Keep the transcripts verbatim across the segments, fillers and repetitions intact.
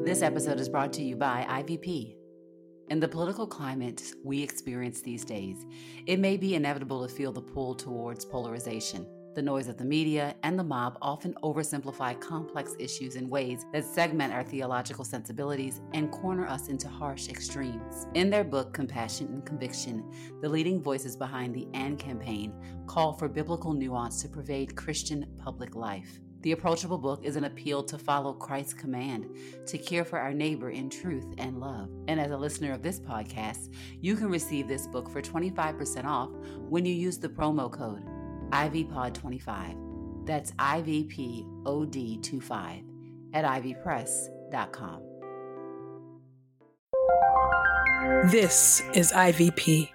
This episode is brought to you by I V P. In the political climate we experience these days, it may be inevitable to feel the pull towards polarization. The noise of the media and the mob often oversimplify complex issues in ways that segment our theological sensibilities and corner us into harsh extremes. In their book, Compassion and Conviction, the leading voices behind the AND campaign call for biblical nuance to pervade Christian public life. The approachable book is an appeal to follow Christ's command to care for our neighbor in truth and love. And as a listener of this podcast, you can receive this book for twenty-five percent off when you use the promo code I V P O D twenty-five. That's I V P O D twenty-five at ivy press dot com. This is I V P.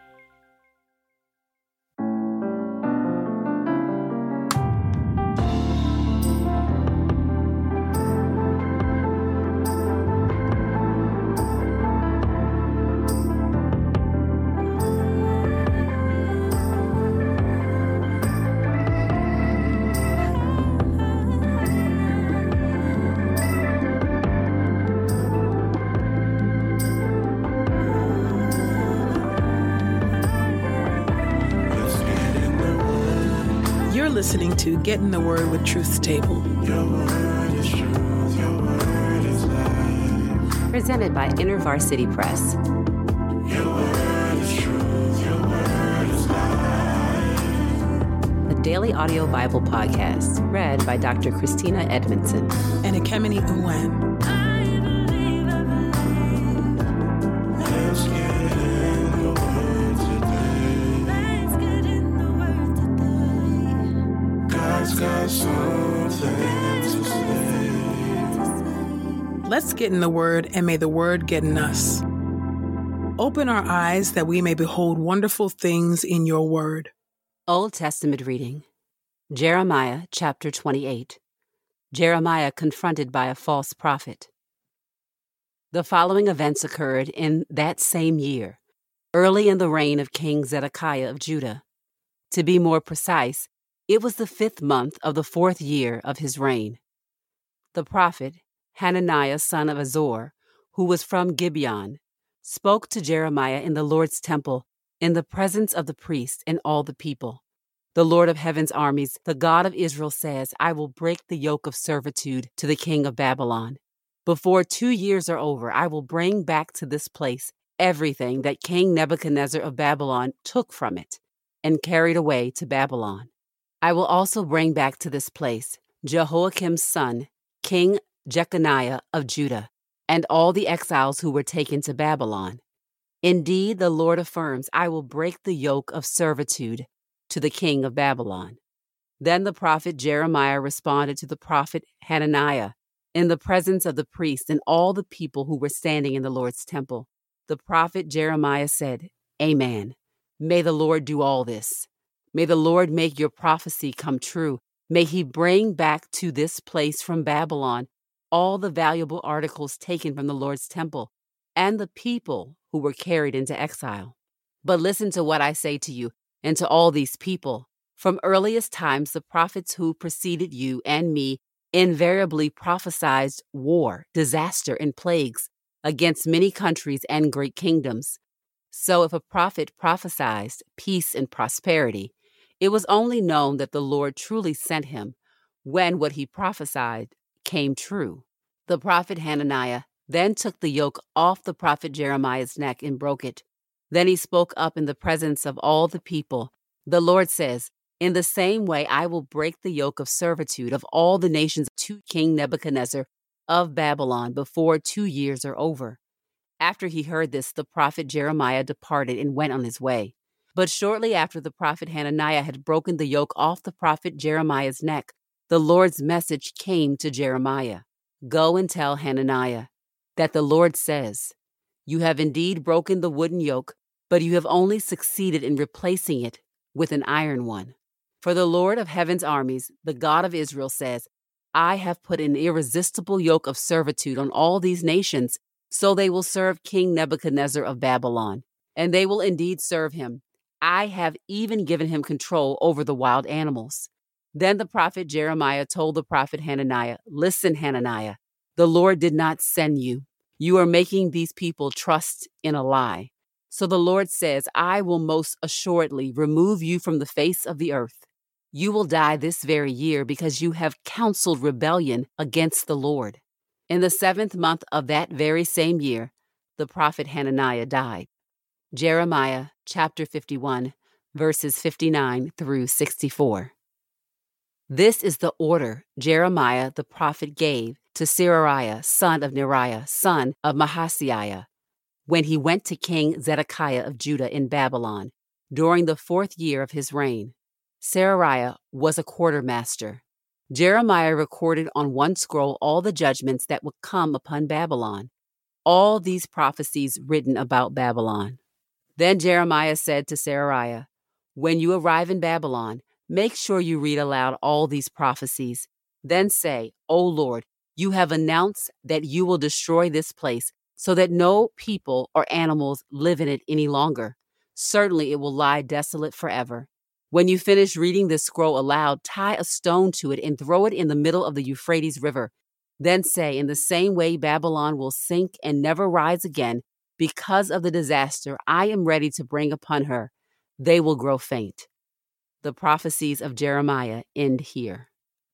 Listening to Get in the Word with Truth's Table. Your word is truth, your word is life. Presented by InterVarsity Press. Your word is truth, your word is life. The Daily Audio Bible Podcast, read by Doctor Christina Edmondson. And Ekemini Uwan. Let's get in the word today. Let's get in the word today. God's got something to say. Let's get in the Word, and may the Word get in us. Open our eyes that we may behold wonderful things in your Word. Old Testament reading. Jeremiah chapter twenty-eight. Jeremiah confronted by a false prophet. The following events occurred in that same year, early in the reign of King Zedekiah of Judah. To be more precise, it was the fifth month of the fourth year of his reign. The prophet, Hananiah son of Azor, who was from Gibeon, spoke to Jeremiah in the Lord's temple in the presence of the priests and all the people. The Lord of heaven's armies, the God of Israel, says, I will break the yoke of servitude to the king of Babylon. Before two years are over, I will bring back to this place everything that King Nebuchadnezzar of Babylon took from it and carried away to Babylon. I will also bring back to this place Jehoiakim's son, King Jeconiah of Judah, and all the exiles who were taken to Babylon. Indeed, the Lord affirms, I will break the yoke of servitude to the king of Babylon. Then the prophet Jeremiah responded to the prophet Hananiah in the presence of the priests and all the people who were standing in the Lord's temple. The prophet Jeremiah said, Amen. May the Lord do all this. May the Lord make your prophecy come true. May he bring back to this place from Babylon all the valuable articles taken from the Lord's temple and the people who were carried into exile. But listen to what I say to you and to all these people. From earliest times, the prophets who preceded you and me invariably prophesied war, disaster, and plagues against many countries and great kingdoms. So if a prophet prophesied peace and prosperity, it was only known that the Lord truly sent him when what he prophesied came true. The prophet Hananiah then took the yoke off the prophet Jeremiah's neck and broke it. Then he spoke up in the presence of all the people. The Lord says, in the same way I will break the yoke of servitude of all the nations to King Nebuchadnezzar of Babylon before two years are over. After he heard this, the prophet Jeremiah departed and went on his way. But shortly after the prophet Hananiah had broken the yoke off the prophet Jeremiah's neck, the Lord's message came to Jeremiah. Go and tell Hananiah that the Lord says, you have indeed broken the wooden yoke, but you have only succeeded in replacing it with an iron one. For the Lord of heaven's armies, the God of Israel, says, I have put an irresistible yoke of servitude on all these nations, so they will serve King Nebuchadnezzar of Babylon, and they will indeed serve him. I have even given him control over the wild animals. Then the prophet Jeremiah told the prophet Hananiah, listen, Hananiah, The Lord did not send you. You are making these people trust in a lie. So the Lord says, I will most assuredly remove you from the face of the earth. You will die this very year because you have counseled rebellion against the Lord. In the seventh month of that very same year, the prophet Hananiah died. Jeremiah chapter fifty-one, verses fifty-nine through sixty-four. This is the order Jeremiah the prophet gave to Seraiah, son of Neriah, son of Mahasiah, when he went to King Zedekiah of Judah in Babylon during the fourth year of his reign. Seraiah was a quartermaster. Jeremiah recorded on one scroll all the judgments that would come upon Babylon, all these prophecies written about Babylon. Then Jeremiah said to Seraiah, when you arrive in Babylon, make sure you read aloud all these prophecies. Then say, O Lord, you have announced that you will destroy this place so that no people or animals live in it any longer. Certainly it will lie desolate forever. When you finish reading this scroll aloud, tie a stone to it and throw it in the middle of the Euphrates River. Then say, in the same way Babylon will sink and never rise again because of the disaster I am ready to bring upon her. They will grow faint. The prophecies of Jeremiah end here.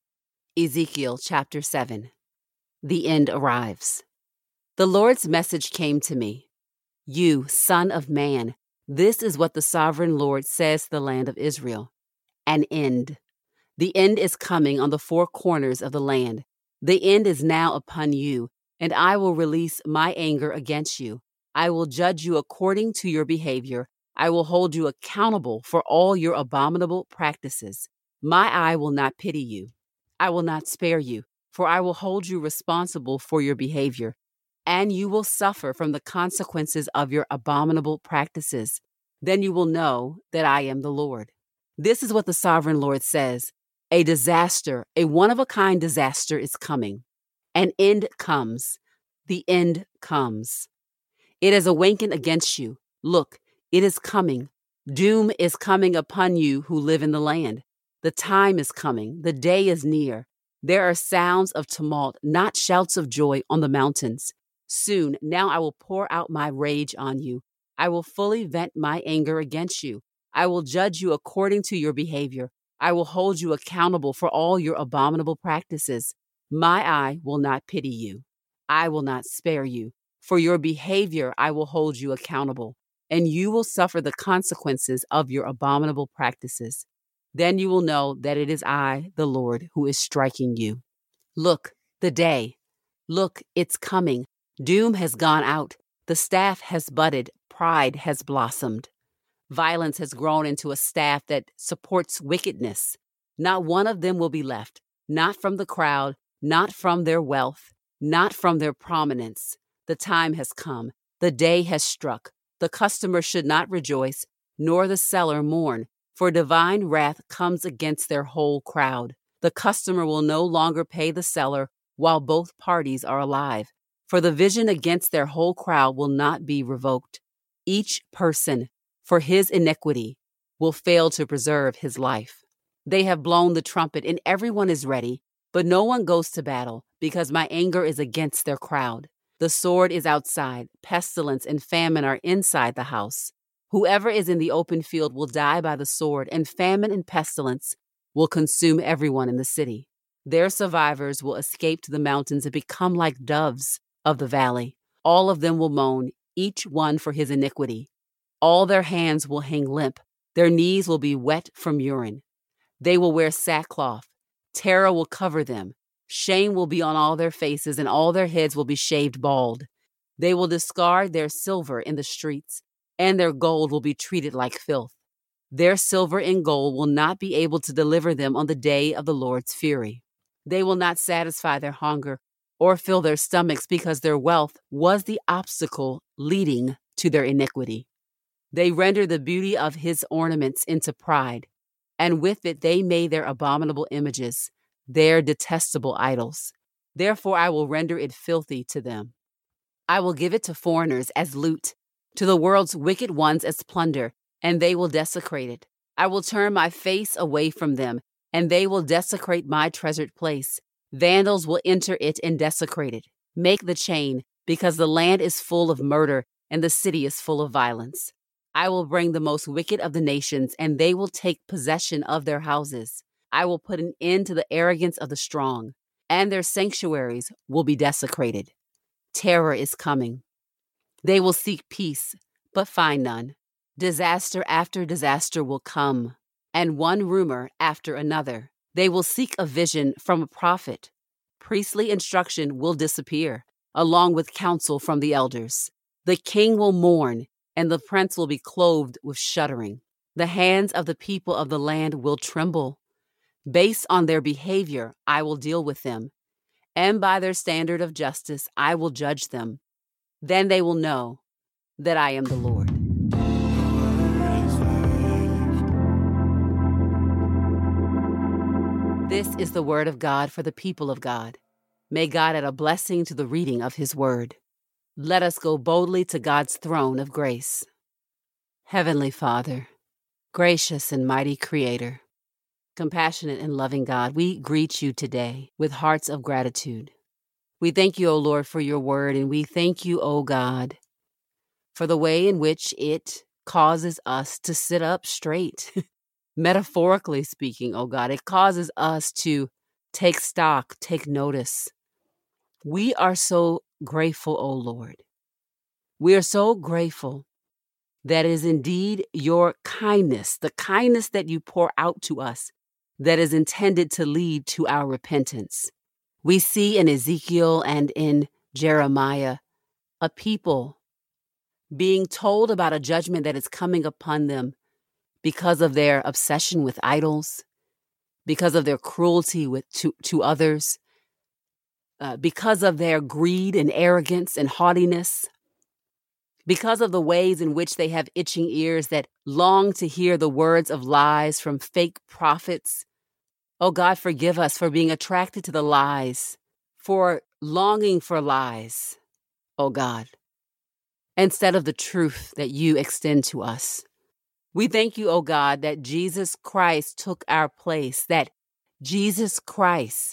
Ezekiel chapter seven. The end arrives. The Lord's message came to me. You, son of man, this is what the sovereign Lord says to the land of Israel. An end. The end is coming on the four corners of the land. The end is now upon you, and I will release my anger against you. I will judge you according to your behavior. I will hold you accountable for all your abominable practices. My eye will not pity you. I will not spare you, for I will hold you responsible for your behavior, and you will suffer from the consequences of your abominable practices. Then you will know that I am the Lord. This is what the sovereign Lord says. A disaster, a one-of-a-kind disaster is coming. An end comes. The end comes. It has awakened against you. Look, it is coming. Doom is coming upon you who live in the land. The time is coming. The day is near. There are sounds of tumult, not shouts of joy on the mountains. Soon, now I will pour out my rage on you. I will fully vent my anger against you. I will judge you according to your behavior. I will hold you accountable for all your abominable practices. My eye will not pity you. I will not spare you. For your behavior, I will hold you accountable, and you will suffer the consequences of your abominable practices. Then you will know that it is I, the Lord, who is striking you. Look, the day. Look, it's coming. Doom has gone out. The staff has budded. Pride has blossomed. Violence has grown into a staff that supports wickedness. Not one of them will be left, not from the crowd, not from their wealth, not from their prominence. The time has come. The day has struck. The customer should not rejoice, nor the seller mourn, for divine wrath comes against their whole crowd. The customer will no longer pay the seller while both parties are alive, for the vision against their whole crowd will not be revoked. Each person, for his iniquity, will fail to preserve his life. They have blown the trumpet, and everyone is ready, but no one goes to battle, because my anger is against their crowd. The sword is outside, pestilence and famine are inside the house. Whoever is in the open field will die by the sword, and famine and pestilence will consume everyone in the city. Their survivors will escape to the mountains and become like doves of the valley. All of them will moan, each one for his iniquity. All their hands will hang limp. Their knees will be wet from urine. They will wear sackcloth. Terror will cover them. Shame will be on all their faces, and all their heads will be shaved bald. They will discard their silver in the streets, and their gold will be treated like filth. Their silver and gold will not be able to deliver them on the day of the Lord's fury. They will not satisfy their hunger or fill their stomachs, because their wealth was the obstacle leading to their iniquity. They render the beauty of his ornaments into pride, and with it they made their abominable images, their detestable idols. Therefore I will render it filthy to them. I will give it to foreigners as loot, to the world's wicked ones as plunder, and they will desecrate it. I will turn my face away from them, and they will desecrate my treasured place. Vandals will enter it and desecrate it. Make the chain, because the land is full of murder and the city is full of violence. I will bring the most wicked of the nations, and they will take possession of their houses. I will put an end to the arrogance of the strong, and their sanctuaries will be desecrated. Terror is coming. They will seek peace, but find none. Disaster after disaster will come, and one rumor after another. They will seek a vision from a prophet. Priestly instruction will disappear, along with counsel from the elders. The king will mourn, and the prince will be clothed with shuddering. The hands of the people of the land will tremble. Based on their behavior, I will deal with them, and by their standard of justice, I will judge them. Then they will know that I am the Lord. This is the word of God for the people of God. May God add a blessing to the reading of his word. Let us go boldly to God's throne of grace. Heavenly Father, gracious and mighty Creator, compassionate and loving God, we greet you today with hearts of gratitude. We thank you, O Lord, for your word, and we thank you, O God, for the way in which it causes us to sit up straight. Metaphorically speaking, O God, it causes us to take stock, take notice. We are so grateful, O Lord. We are so grateful that it is indeed your kindness, the kindness that you pour out to us, that is intended to lead to our repentance. We see in Ezekiel and in Jeremiah a people being told about a judgment that is coming upon them because of their obsession with idols, because of their cruelty with to, to others, uh, because of their greed and arrogance and haughtiness, because of the ways in which they have itching ears that long to hear the words of lies from fake prophets. Oh God, forgive us for being attracted to the lies, for longing for lies, oh God, instead of the truth that you extend to us. We thank you, oh God, that Jesus Christ took our place, that Jesus Christ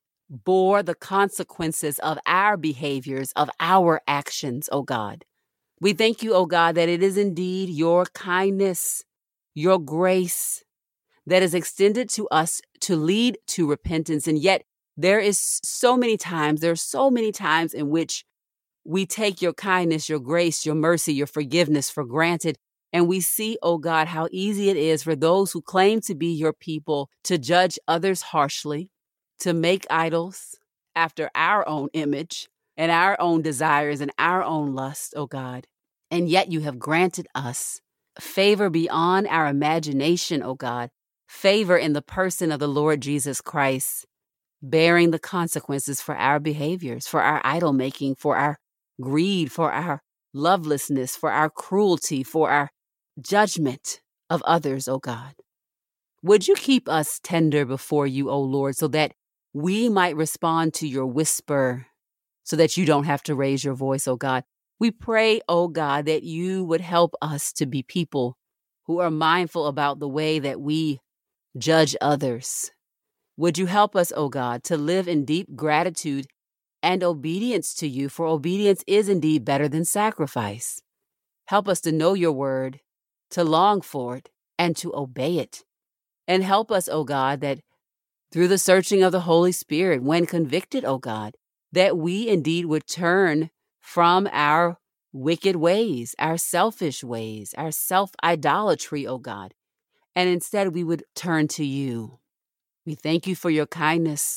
bore the consequences of our behaviors, of our actions, oh God. We thank you, oh God, that it is indeed your kindness, your grace that is extended to us to lead to repentance. And yet there is so many times, there are so many times in which we take your kindness, your grace, your mercy, your forgiveness for granted. And we see, oh God, how easy it is for those who claim to be your people to judge others harshly, to make idols after our own image and our own desires and our own lust, oh God. And yet you have granted us favor beyond our imagination, oh God, favor in the person of the Lord Jesus Christ, bearing the consequences for our behaviors, for our idol making, for our greed, for our lovelessness, for our cruelty, for our judgment of others, oh God. Would you keep us tender before you, O Lord, so that we might respond to your whisper, so that you don't have to raise your voice, oh God. We pray, oh God, that you would help us to be people who are mindful about the way that we judge others. Would you help us, oh God, to live in deep gratitude and obedience to you, for obedience is indeed better than sacrifice. Help us to know your word, to long for it, and to obey it. And help us, oh God, that through the searching of the Holy Spirit, when convicted, oh God, that we indeed would turn from our wicked ways, our selfish ways, our self-idolatry, oh God, and instead we would turn to you. We thank you for your kindness.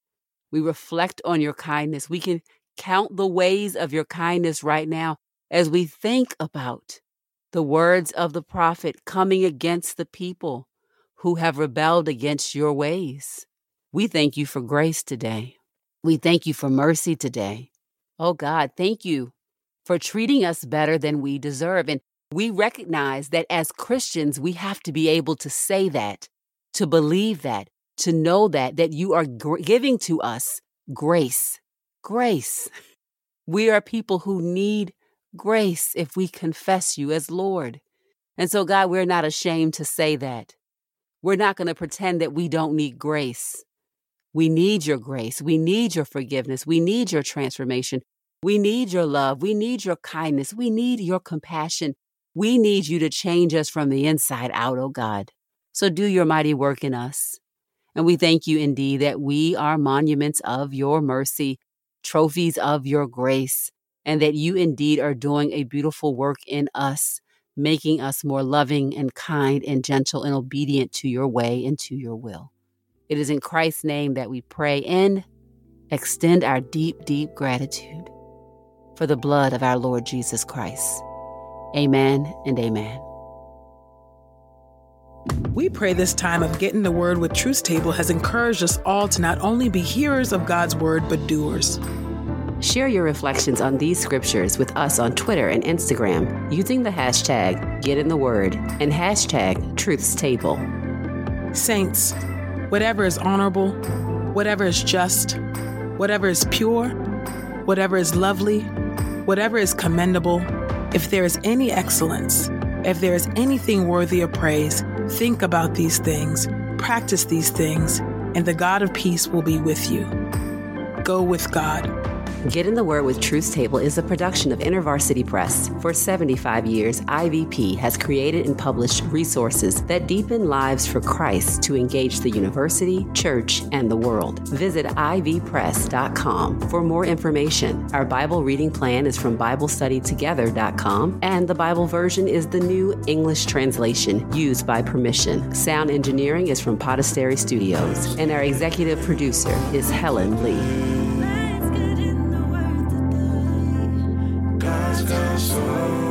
We reflect on your kindness. We can count the ways of your kindness right now as we think about the words of the prophet coming against the people who have rebelled against your ways. We thank you for grace today. We thank you for mercy today. Oh God, thank you for treating us better than we deserve. And we recognize that as Christians, we have to be able to say that, to believe that, to know that, that you are gr- giving to us grace. Grace. We are people who need grace if we confess you as Lord. And so, God, we're not ashamed to say that. We're not going to pretend that we don't need grace. We need your grace. We need your forgiveness. We need your transformation. We need your love. We need your kindness. We need your compassion. We need you to change us from the inside out, oh God. So do your mighty work in us. And we thank you indeed that we are monuments of your mercy, trophies of your grace, and that you indeed are doing a beautiful work in us, making us more loving and kind and gentle and obedient to your way and to your will. It is in Christ's name that we pray and extend our deep, deep gratitude for the blood of our Lord Jesus Christ. Amen and amen. We pray this time of Getting the Word with Truth Table has encouraged us all to not only be hearers of God's Word, but doers. Share your reflections on these scriptures with us on Twitter and Instagram using the hashtag GetInTheWord and hashtag Truth's Table. Saints, whatever is honorable, whatever is just, whatever is pure, whatever is lovely, whatever is commendable, if there is any excellence, if there is anything worthy of praise, think about these things, practice these things, and the God of peace will be with you. Go with God. Get in the Word with Truth's Table is a production of InterVarsity Press. For seventy-five years, I V P has created and published resources that deepen lives for Christ to engage the university, church, and the world. Visit I V press dot com for more information. Our Bible reading plan is from Bible Study Together dot com, and the Bible version is the new English translation used by permission. Sound engineering is from Podastery Studios, and our executive producer is Helen Lee. Let's get in the word today. God's got soul.